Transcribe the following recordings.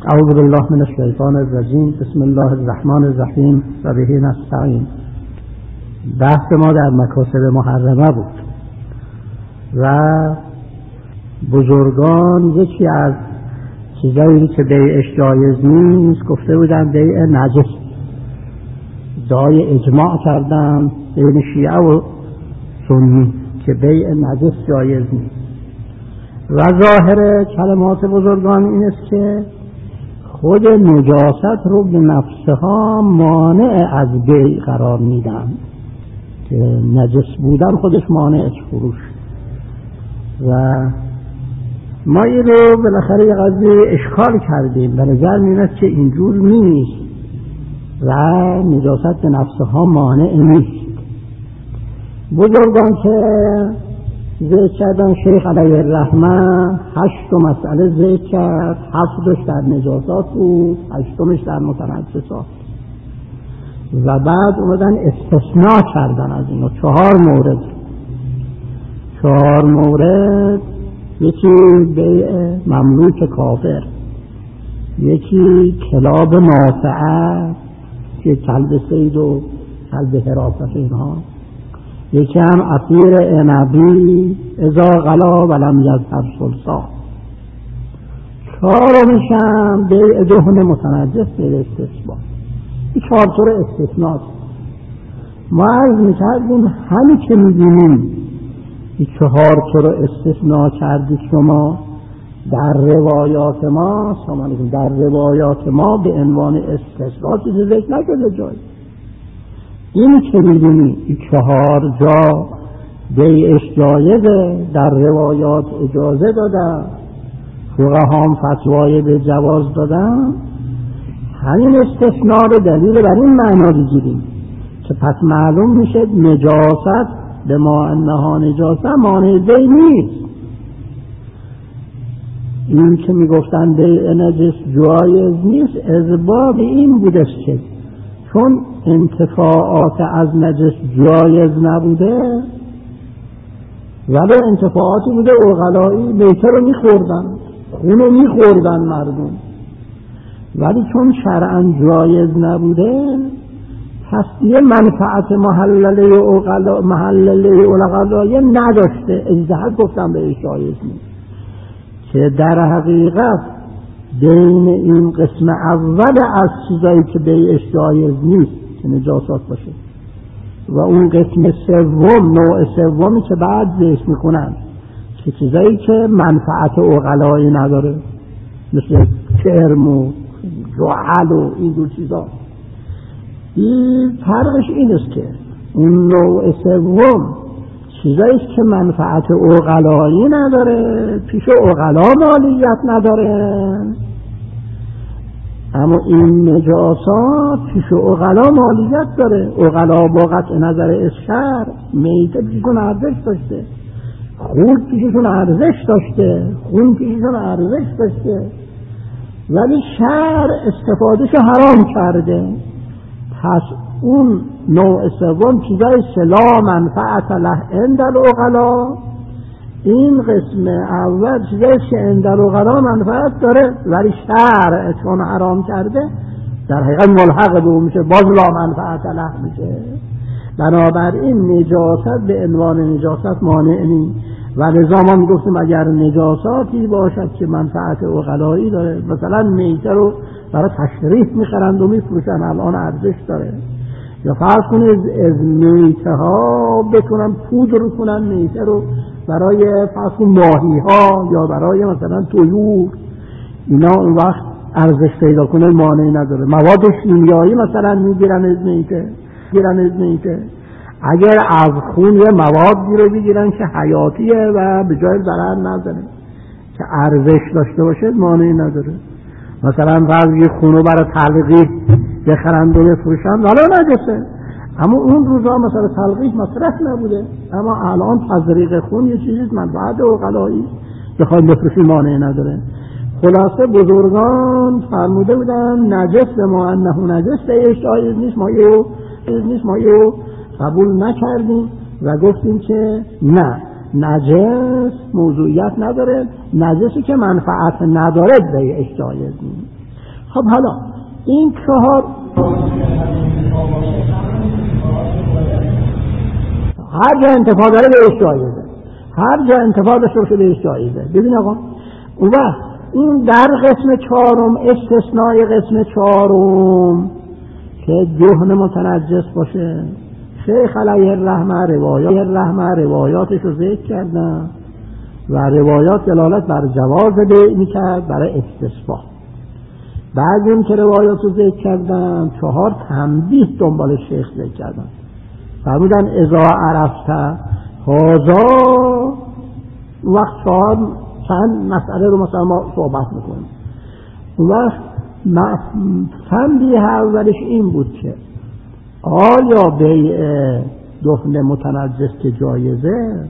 اعوذ بالله من الشیطان الرجیم. بسم الله الرحمن الرحیم و به نستعین. بحث ما در مکاسب محرمه بود و بزرگان یکی از چیزایی که بیعش جایز نیست گفته بودن بیع نجس. دعای اجماع کردن بین شیعه و سنی که بیع نجس جایز نیست و ظاهر کلمات بزرگان این است که خود نجاست رو به نفسها مانع از بیع قرار میدن، که نجس بودن خودش مانع از فروش. و ما این رو بالاخره یه قضیه اشکال کردیم، به نظر میاد که اینجور نیست و نجاست به نفسها مانع نیست. بزرگان که ذکر کردن، شیخ علیه الرحمه 8 مسئله ذکر کرد، 7 در نجاسات بود، 8 در متنجسات و بعد اومدن استثناء کردن از اینو 4 مورد. یکی بیع مملوک کافر، یکی کلاب نافعه که کلب صید و کلب حراست اینها، یکی هم عصیر عنبی اذا غلا ولم یذهب سلسا. 4 هم بیع دهن متنجس به استثبات. این 4 طور استثناء. ما عرض میکردیم همین که میبینیم این 4 طور استثناء کردید شما در روایات ما، در روایات ما به عنوان استثناء چیزی ذکر نشده جایی. این که می‌بینی این 4 جا بیعش جایزه، در روایات اجازه دادن، فقها فتوای به جواز دادن، همین استثناء رو دلیل بر این معنا بگیریم که پس معلوم میشه نجاست به ما انها نجاست مانع بیع نیست. این که میگفتن بیع نجس جایز نیست از باب این بوده که چون انتفاعات از نجس جایز نبوده ولی انتفاعاتی بوده عقلایی، میته رو میخوردن، خونو میخوردن مردم، ولی چون شرعاً جایز نبوده پس یه منفعت محلله عقلایی نداشته، اجتهاد گفتن به جایز نیست. که در حقیقت بین این قسم اول از چیزایی که بیعش جایز نیست که نجاسات باشه و اون قسم سوم، نوع سومی که بعد ذکر میکنن که چیزایی که منفعت عقلایی نداره مثل کرم و جعل و این دو چیزا، این فرقش این است که اون نوع سوم چیزایی که منفعت عقلایی نداره، پیش عقلا مالیت نداره، اما این نجاسات پیش عقلا مالیت داره. عقلا با قطع نظر اشکر میته پیششون ارزش داشته، خون پیششون ارزش داشته، خون پیششون ارزش داشته، ولی شرع استفادهشو حرام کرده. پس اون نوع سوم چیزای سلا منفعت له عند العقلا، این قسم اول چیزایی که عند العقلا منفعت داره ولی شرع چون حرام کرده در حقیقت ملحق به اون میشه، باز لا منفعت له میشه. بنابراین نجاست به عنوان نجاست مانع نیست و لذا ما گفتیم اگر نجاساتی باشد که منفعت عقلایی داره، مثلا میته رو برای تشریح میخرند و میفروشن، الان ارزش داره، یا فرض کنید از میته ها بتونن پودر کنن میته رو برای فرض کنید ماهی ها یا برای مثلا طیور، اینا اون وقت ارزش پیدا کنه مانعی نداره. مواد شیمیایی مثلا میگیرن از میته، اگر از خون یه موادی رو بگیرن که حیاتیه و به جای ضرر نزنه که ارزش داشته باشه مانعی نداره. مثلا بعضی خونو برای تلقیح بخرند و بفروشن ولی نجسه، اما اون روزا مثلا تلقیح مصرف نبوده، اما الان تزریق خون یه چیزی منفعت عقلایی بخواید بفروشی مانعی نداره. خلاصه بزرگان فرموده بودن نجس به ما انه نجس به جایز نیست، ما یه قبول نکردیم و گفتیم که نه، نجس موضوعیت نداره، نجسی که منفعت نداره بیعش جایز نیست. خب حالا این چهار هر جا انتفاع داره بهش جایزه، هر جا انتفاع داشته باشه بهش جایزه. ببین آقا اون وقت این در قسم چهارم استثنای قسم چهارم که دهن متنجس باشه، شیخ علیه الرحمه روایاتش رو ذکر کردن و روایات دلالت بر جواز بیع میکرد برای استصباح. بعد این که روایات رو ذکر کردن 4 تنبیه دنبال شیخ ذکر کردن. فرمودن اذا عرفت هذا، وقت 4 چند مسئله رو مثلا ما صحبت میکنیم. وقت تنبیه اولش این بود که آیا بیع دهن متنجس که جایزه،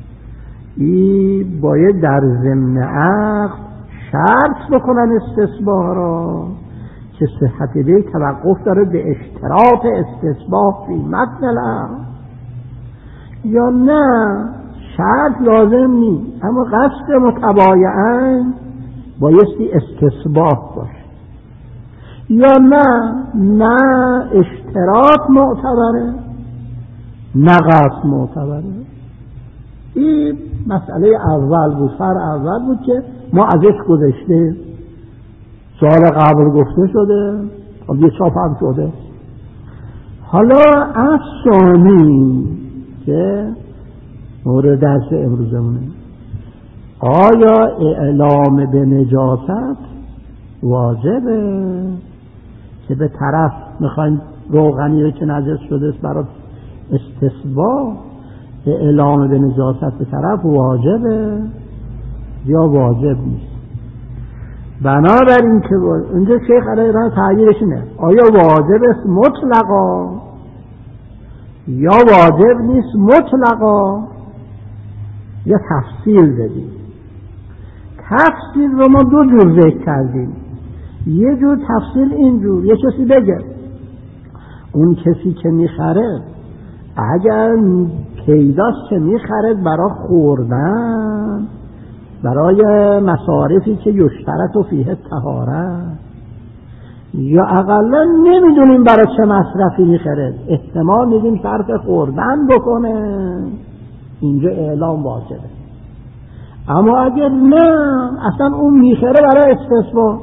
این باید در ضمن عقد شرط بکنن استصباح را که صحت بیع توقف داره به اشتراط استصباح فی متن العقد، یا نه شرط لازم نیست اما قصد متبایعاً بایستی استصباح باشه، یا نه اشتراط معتبره نه قصد معتبره. این مسئله اول بود، فرع اول بود که ما ازش گذشته، سوال قبل گفته شده، خب یه چاپ هم شده. حالا افسانی که مورد درس امروزمونه، آیا اعلام به نجاست واجبه که به طرف میخوایم روغنی که نجس شده برای استصباح اعلام به نجاست به طرف واجبه یا واجب نیست؟ بنابراین که اینجا شیخ علیه الرحمه تعییرش اینه، آیا واجب است مطلقا یا واجب نیست مطلقا، یا تفصیل بدیم. تفصیل رو ما 2 جور ذکر کردیم. یه جور تفصیل اینجور، یه کسی بگه اون کسی که میخره اگر پیداست که میخرد برای خوردن، برای مصارفی که یشترط و فیه طهارت، یا اقلا نمیدونیم برای چه مصرفی میخرد، احتمال میدیم شرط خوردن بکنه، اینجا اعلام واجبه. اما اگر نه اصلا اون میخره برای استصباح،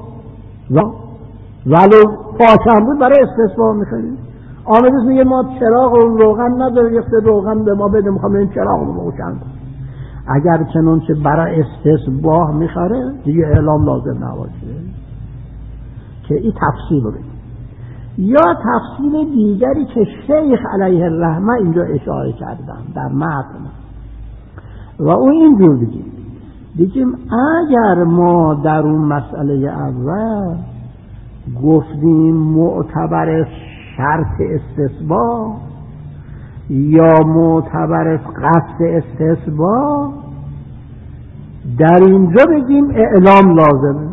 ولو پاکم بود برای استصباح میخریم، آمدیست میگه ما چراغ و روغن نداره، یه خود روغن به ما بده، میخوام این چراغ رو روشن کنم، اگر چنانچه برای استصباح میخره دیگه اعلام لازم نباشه. که این تفصیل رو بگیم. یا تفصیل دیگری که شیخ علیه الرحمه اینجا اشاره کردن در متن، و اون اینجور بگیم اگر ما در اون مسئله اول گفتیم معتبر شرط استصباح یا معتبر قصد استصباح، در اینجا بگیم اعلام لازمه.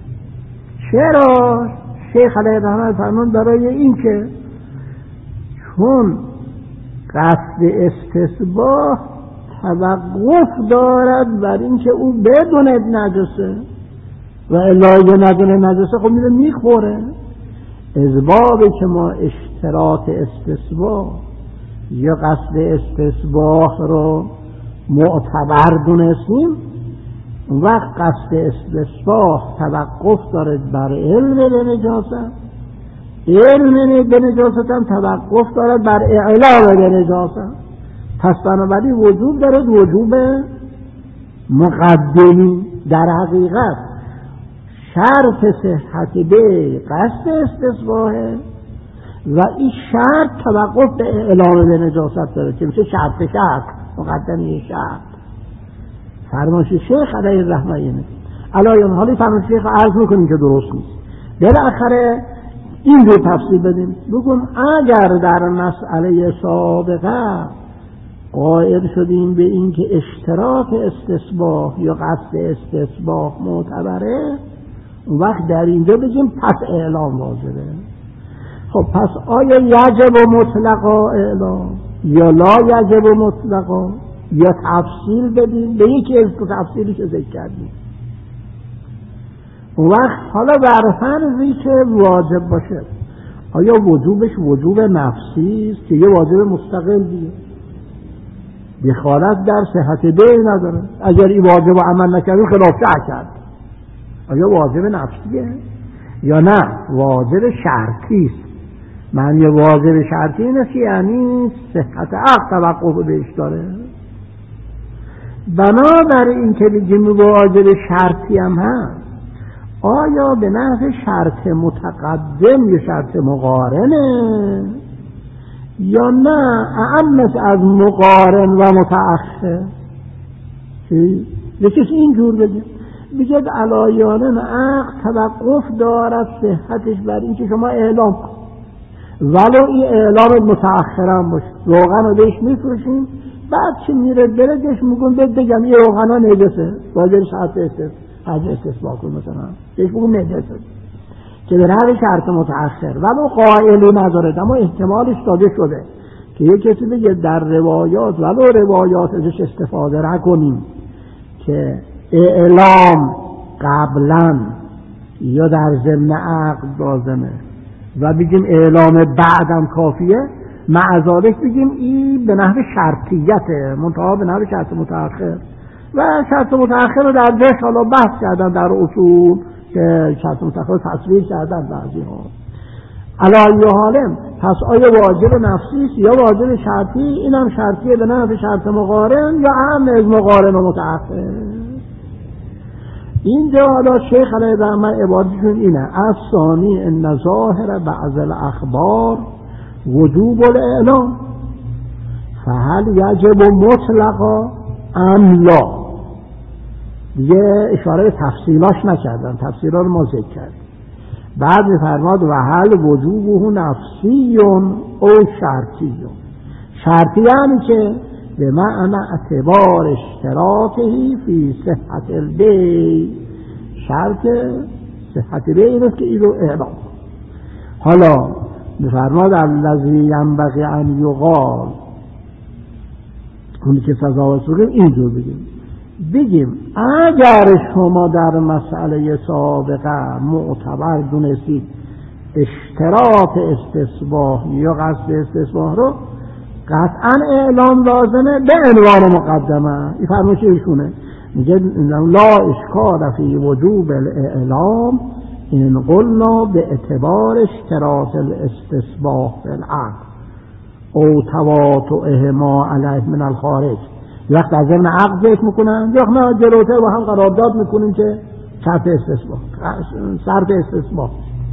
چرا؟ شیخ علیه الرحمه فرمان برای این که چون قصد استصباح توقف دارد بر این که او بدوند نجسه، و الا ندونه نجسه خب میره میخوره. ازبابی که ما اشتراط استصباح یا قصد استصباح رو معتبر دونستیم، اون وقت قصد استصباح توقف دارد بر علم به نجاست، علم به نجاست هم توقف دارد بر اعلام به نجاست. پس بنابراین وجود دارد وجوب مقدمی. در حقیقت شرط صحت به قصد استصباحه و این شرط توقف به اعلام به نجاست داره که میشه شرط مقدمی شرط. فرمایش شیخ علیه الرحمه اینه. الان حالی فرمایش شیخ عرض میکنیم که درست نیست. بالاخره این رو تفصیل بدیم. بگم اگر در مسئله سابقه قائل شدیم به این که اشتراک استصباح یا قصد استصباح معتبره، اون وقت در اینجا بگیم پس اعلام واجبه. خب پس آیا یجب مطلقا اعلام یا لا یجب مطلقا، یا تفصیل بدیم؟ به یکی از تفصیلی که ذکر کردیم اون وقت حالا بر فرضی که واجب باشه، آیا وجوبش وجوب نفسی است که یه واجب مستقل دیگه دخالت در صحت بیع نداره؟ اگر این واجب عمل نکردی خلاف شرع کرد. آیا واجب نفسیه یا نه واجب شرطی است؟ معنی واجب شرطی اینه که یعنی صحت عقد توقف بهش داره. بنابر این که بگیم واجب شرطی هم هست، آیا به نحو شرط متقدم یا شرط مقارنه یا نه اعمش از مقارن و متأخر؟ یکیش اینجور بگید علایانه عقد توقف دارد صحتش بر این که شما اعلام کن، ولو این اعلام متأخر هم باشه. روغن رو بهش میفروشیم، بعد چی میره بره دش میگون بگم این روغن ها نجسه، واجب شرط استثبات کن مثلا بهش بگون نجسه که به نحو شرط متأخر، ولو قائلی نداره اما احتمالش داده شده که یک کسی بگه در روایات ولو روایات ازش استفاده نکنیم که اعلام قبلا یا در ضمن عقد لازمه و بگیم اعلام بعدم کافیه، معذالک بگیم این به نحو شرطیته منتها به نحو شرط متأخر. و شرط متأخر رو در جاش حالا بحث کردن در اصول که شرط متأخر تصویر کردن بعضی ها. علی حالم پس آیا واجب نفسی است یا واجب شرطی؟ اینم شرطیه به نحو شرط مقارن یا اهم از مقارن و متأخر. اینجا حالا شیخ علیه الرحمه عبارتشون اینه: از ثانی ان ظاهر بعض الاخبار وجوب الاعلام فهل یجب مطلقا ام لا. دیگه اشاره به تفصیلاش نکردن، تفصیلا رو ما ذکر کردیم. بعد می‌فرماد و هل وجوبه نفسی او شرطی. شرطی یعنی که به معنی اعتبار اشتراطه فی صحت البیع، شرط صحت بیع اینه که این رو اعلام. حالا می‌فرماد الذی ینبغی ان یقال، اونی که سزا بگیم اینجور بگیم اگر شما در مسئله سابقه معتبر دونستید اشتراط استصباح یا قصد استصباح رو قطعا اعلام لازمه به عنوان مقدمه. این فرمایش ایشونه، میگه لا اشکال فی وجوب الاعلام این قلنا به اعتبار اشتراط الاستصباح فی العقد او تواطؤه ما علیه من الخارج. وقت از ضمن عقد ذکر میکنن یا نه جلوتر با هم قرارداد میکنیم که شرط استصباح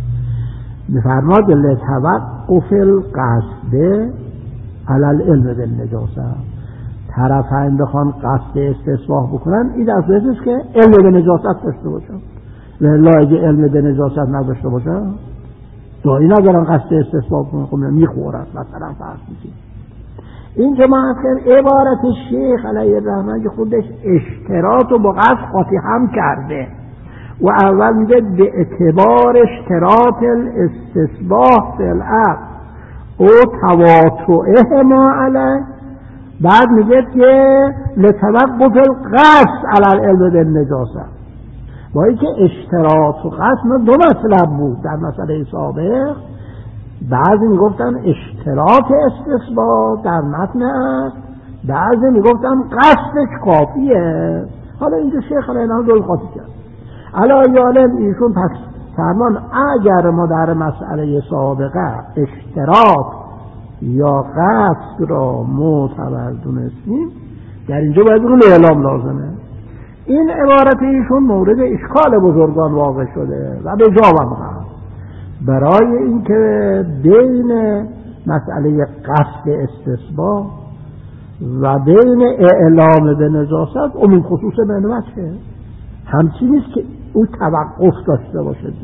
میفرماد لتوقف القصد علی العلم بالنجاسه. طرفین بخوان قصد استصباح بکنن این در صورتی است که علم به نجاست داشته باشن، و اگه علم به نجاست نداشته باشن دایی ندارن قصد استصباح کنن، میخورن مثلا فرض میکنن. این که ما عبارت شیخ علیه الرحمه که خودش اشتراط و با قصد قاطی هم کرده و اول میگه به اعتبار اشتراط الاستصباح فی العقد او تواطؤه ما علیه، بعد میگه که لتوقف القصد علی العلم بالنجاسه. با اینکه اشتراط و قصد دو مطلب بود در مسئله سابق، بعضی میگفتن اشتراط استصباح در متن است، بعضی میگفتن قصدش کافیه. حالا اینجا شیخ علیه الرحمه دو خاطی کرد. علی یالم ایشون پس فرمان اگر ما در مسئله سابقه اشتراط یا قصد را معتبر دونستیم در اینجا باید رو اعلام لازمه. این عبارت ایشون مورد اشکال بزرگان واقع شده و به جا هم برای اینکه بین مسئله قصد استصباح و بین اعلام به نجاست عموم خصوص بینوچه همچین نیست که او توقف داشته باشد.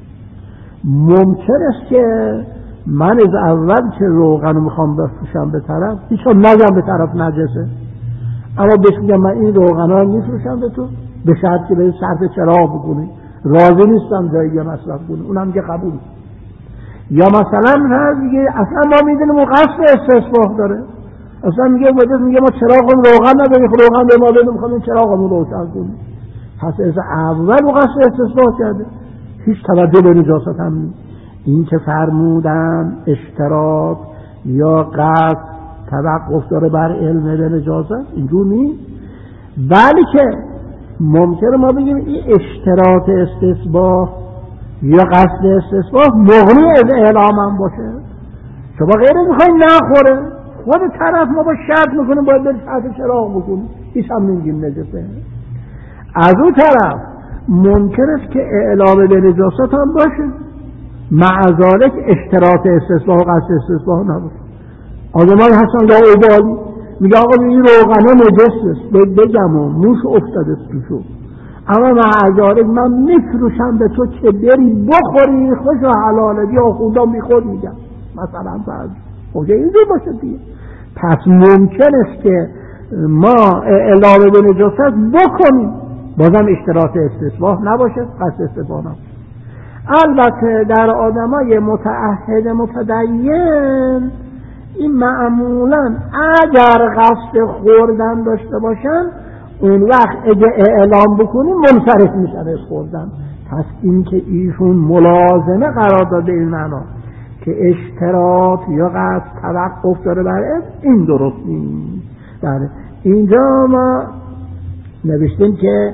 ممکن است که من از اول که روغن رو میخوام بفروشم به طرف هیچ نگم به طرف نجسه، اما بهش میگم من این روغن ها میفروشم به تو به شرط که به شرط چراغ بکنی، راضی نیستم جایی مصرف کنی، اونم میگه قبول. یا مثلا میگه اصلا ما میدونیم اون قصد استصباح داره، اصلا میگه ما چراغ روغن نداریم، روغن به ما بده میخوام این چراغمون روشن کنیم، پس از اول و قصد استصلاح کرده، هیچ توجه به نجاست هم نیست. این که فرمودن اشتراط یا قصد توقف داره بر علم به نجاست، اینجور نیست. بلکه ممکنه ما بگیم این اشتراط استصلاح یا قصد استصلاح مغنی از اعلام هم باشه. شما غیره میخواین نخوره، خود طرف ما با شرط میکنیم باید بری تحت چراغ بکنیم، هیچ هم نمیگیم نجسه. از اون طرف ممکن است که اعلام به نجاست هم باشه، مع ذالک اشتراط استصلاح و قصد استصلاح نباشه. آدمایی هستن لاابالی میگه آقا این روغنه نجس است، بگم و موش افتاده توشو، اما مع ذالک من میفروشم به تو که بری بخوری، خوش و حلاله، بیا خدا میخور، میگم مثلا فرض اوجه اینجور باشه دیگه. پس ممکن است که ما اعلام به نجاست بکنیم، بازم اشتراط استصلاح نباشه، قصد استصلاح نباشه. البته در آدمای متعهد متدین این معمولا اگر قصد خوردن داشته باشن، اون وقت اگه اعلام بکنیم منصرف میشن از خوردن. پس این که ایشون ملازمه قرار داده این معنا که اشتراط یا قصد توقف داره بر این درست نیست. بله اینجا ما نوشتیم که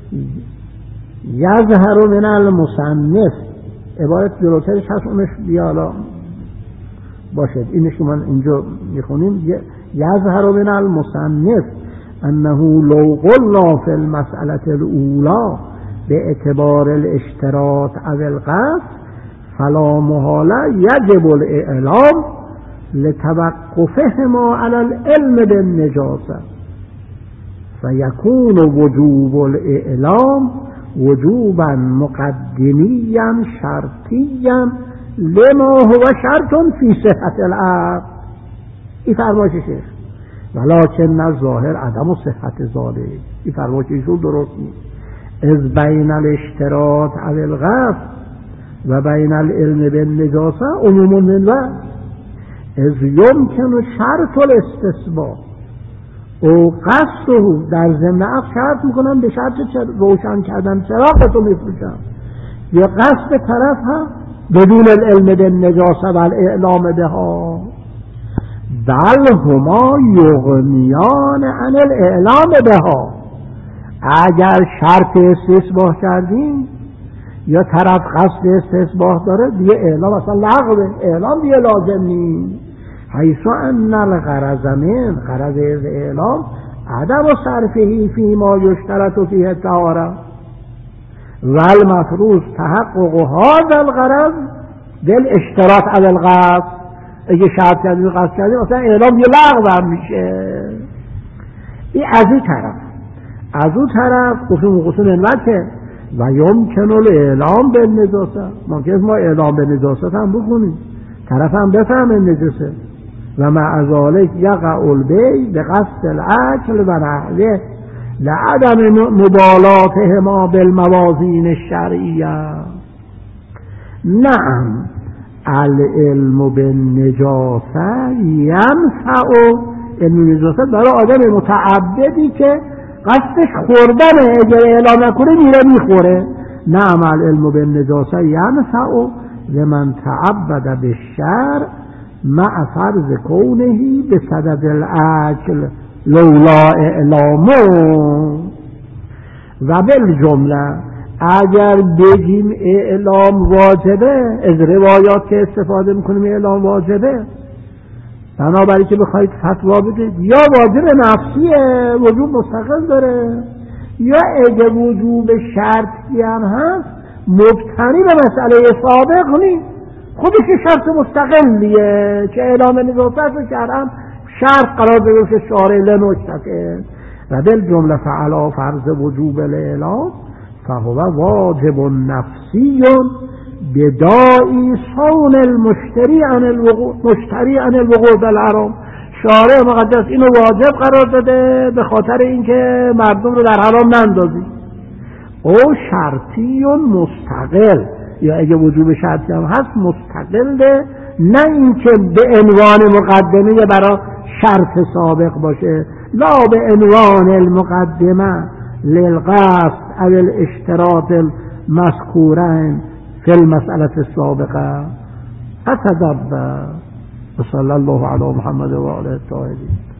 یظهر من المصنف، عبارت جلوترش هست اونش بیالا باشد، اینش که من اینجا میخونیم یظهر من المصنف انه لو قلنا فی المسألة الاولى باعتبار الاشتراط او القصد فلا محالة يجب الاعلام لتوقفهما على العلم بالنجاسة فيكون وجوب الاعلام وجوبا مقدميا شرطيا لما هو شرط في صحة العقد. این فرمایش شیخ، ولكن الظاهر عدم صحت ذلك، این فرمایش ایشون درست نیست. از بین الاشتراط او القصد و بین العلم بالنجاسه عموم من و از یمکن شرط الاستثبات او قصده در ضمن عقد شرط میکنم به شرط روشن کردن چراغتو میفروشم، یا قصد طرف ها بدون العلم بالنجاسه و الاعلام بها، بل هما یغنیان عن الاعلام بها. اگر شرط استصباح کردیم یا طرف قصد استصباح داره دیگه اعلام اصلا لغوه، اعلام دیگه لازم نیست. حیث ان الغرض من غرض اعلام عدم صرفه فيما يشترط فيه الطهارة والمفروض تحقق هذا الغرض بالاشتراط على القصد. اگه شرط کردیم قصد کردیم اصلا اعلام دیگه لغو هم میشه. این از این طرف. از اون طرف قسم انوته و یمکن الاعلام بالنجاسه، ممکن ما اعلام بالنجاسه هم بکنیم، طرف هم بفهمه نجاسه، و مع ذلك یقع البیع بقصد الاکل و نحوه لعدم مبالاتهما بالموازین الشرعیه. نعم العلم بالنجاسه ینفع، علم نجاسه برای آدم متعبدی که قصدش خوردنه، اگر اعلام نکنه میره میخوره. نعم العلم بالنجاسه ینفع لمن تعبد بالشرع مع فرض کونه بصدد الاکل لولا اعلامه. و بالجمله اگر بگیم اعلام واجبه، از روایات که استفاده میکنیم اعلام واجبه، بنابراین که بخواید فتوا بدید یا واجب نفسیه وجوب مستقل داره، یا اگه وجوب شرطی هم هست مبتنی به مسئله سابق نیست، خودش شرط مستقلیه که اعلام نجاست رو کردم شرط قرار بده که شارع لنکته. و بالجمله فعلا فرض وجوب الاعلام فهو واجب نفسی بدائی صون المشتری عن الوقوع بالحرام. شارع مقدس اینو واجب قرار داده به خاطر اینکه مردم رو در حرام نندازی. او شرطی مستقل، یا اگه وجوب شرطی هم هست مستقله، نه اینکه به عنوان مقدمه برای شرط سابق باشه. لا به عنوان المقدمه للقصد او الاشتراط المذکورین في المسألة السابقة فتدبر. وصلى الله على محمد وآله الطاهرين.